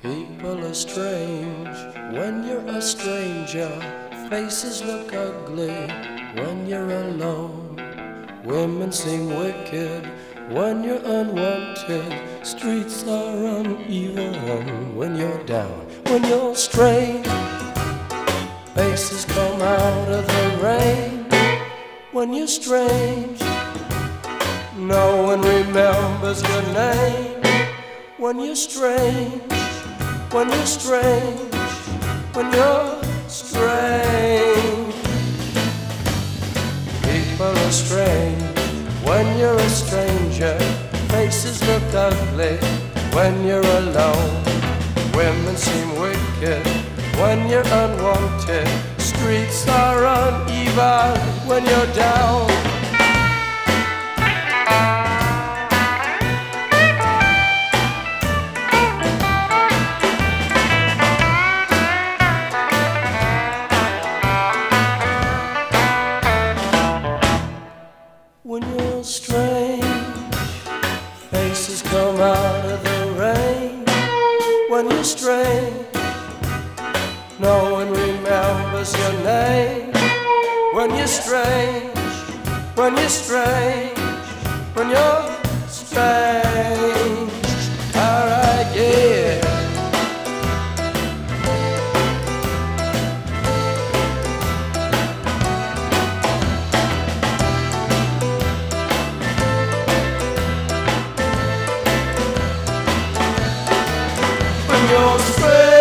People are strange when you're a stranger. Faces look ugly when you're alone. Women seem wicked when you're unwanted. Streets are uneven when you're down. When you're strange, faces come out of the rain. When you're strange, no one remembers your name. When you're strange, when you're strange, when you're strange. People are strange when you're a stranger. Faces look ugly when you're alone. Women seem wicked when you're unwanted. Streets are uneven when you're down. When you're strange, faces come out of the rain. When you're strange, no one remembers your name. When you're strange, when you're strange, when you're strange. Alright, yeah. When you're strange.